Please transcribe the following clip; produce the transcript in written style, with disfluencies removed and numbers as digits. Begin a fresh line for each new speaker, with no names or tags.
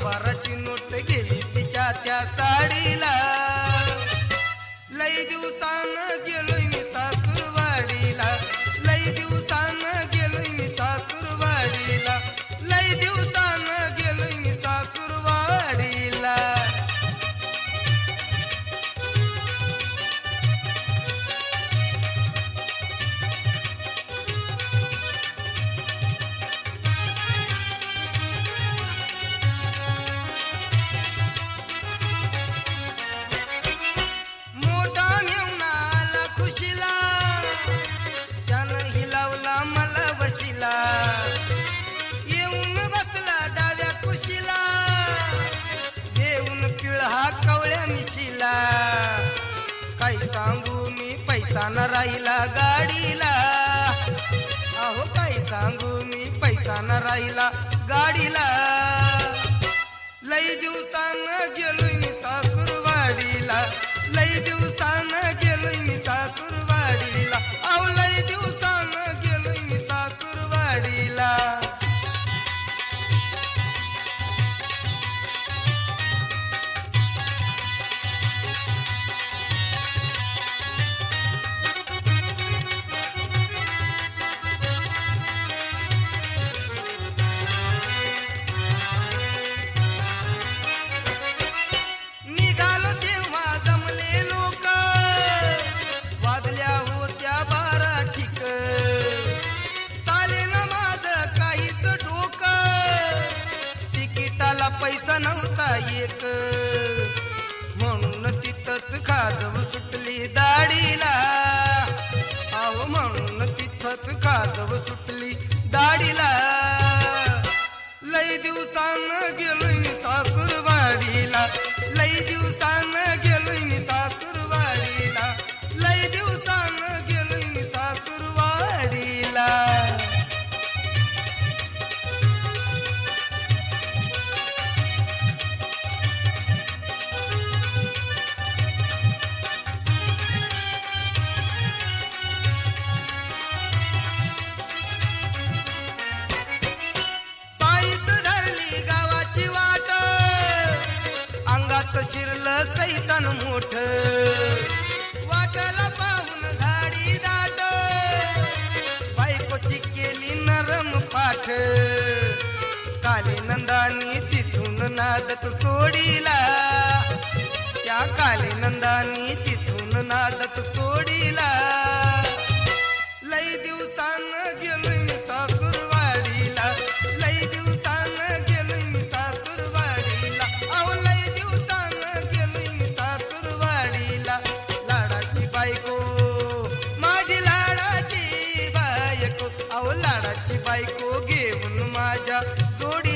बाराची नोट गेली तिच्या त्या साडीला. लई दिवसानं गेलोय मी सासूरवाडीला, लई दिवसानं गेलोय मी सासूरवाडीला, लई दिवसानं गेलोय मी सासूरवाडीला. मोठा मेवणा आला खुशीला, त्यानं हिलावला मला वशीला. येऊन बसला डाव्या कुशीला, देऊन पिळहा कवळ्या मिशीला. काय सांगू मी पैसा न राहिला गाडीला, अहो काय सांगू मी पैसा न राहिला गाडीला. लई दिवसानं गेलोय मी सासूरवाडीला, लई दिवसानं गेलोय मी सासूरवाडीला, अहो लई दिवसानं गेलोय मी सासूरवाडीला. निघालो तेव्हा जमले लोक, वाजल्या होत्या 12 ठिक. चालेना माझं काहीच डोकं, तिकिटाला पैसा नव्हता एक. म्हणून तिथंच खाजव सुटली दाढीला, अहो म्हणून तिथंच खाजव सुटली दाढीला. लई दिवसानं गेलोय मी सासूरवाडीला, लई दिवसानं गेलोय मी सासूरवाडीला, लई दिवसानं गेलोय मी सासूरवाडीला. पायीच धरली गावाची वाट, अंगात शिरलं सैतान मोठ. वाटाला पाहून झाडी दाट, बायकोची केली नरम पाठ. काली नंदानी तिथून नादत सोडीला, त्या काली नंदानी तिथून नादत सोडीला. लई दिवसानं गेलोय मी सासूरवाडीला, लई दिवसानं गेलोय मी सासूरवाडीला, अहो लई दिवसानं गेलोय मी सासूरवाडीला. लाडाची बायको माझी लाडाची बायको, अहो लाडाची बायको घेऊन माझ्या जोडी